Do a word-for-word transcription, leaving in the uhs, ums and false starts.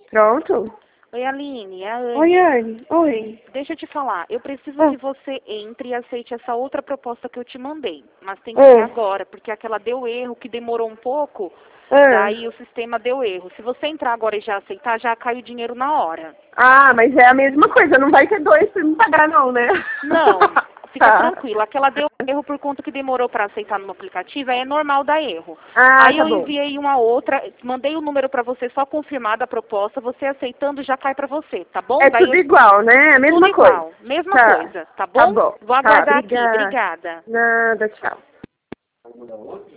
Pronto? Oi, Aline, é a Anne. Oi, Anne. Oi. Deixa eu te falar, eu preciso Ah. que você entre e aceite essa outra proposta que eu te mandei. Mas tem que Ah. ser agora, porque aquela deu erro, que demorou um pouco, Ah. daí o sistema deu erro. Se você entrar agora e já aceitar, já cai o dinheiro na hora. Ah, mas é a mesma coisa, não vai ter dois pra me pagar não, né? Não, fica Tá. tranquila. Aquela deu erro por conta que demorou para aceitar no aplicativo, aí é normal dar erro. Ah, Aí tá eu bom. enviei uma outra, mandei o número para você só confirmar da proposta, você aceitando já cai para você, tá bom? É Daí tudo eu- igual, né? A mesma tudo coisa. igual, mesma Tá. coisa, tá Tá bom? bom. Vou Tá, aguardar aqui, obrigada. obrigada. Nada, tchau.